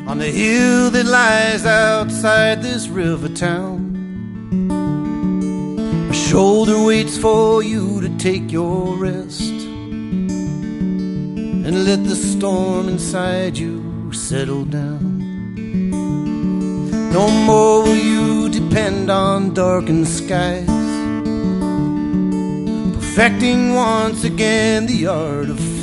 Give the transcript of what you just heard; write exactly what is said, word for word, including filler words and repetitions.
on the hill that lies outside this river town. A shoulder waits for you to take your rest and let the storm inside you settle down. No more will you depend on darkened skies, perfecting once again the art of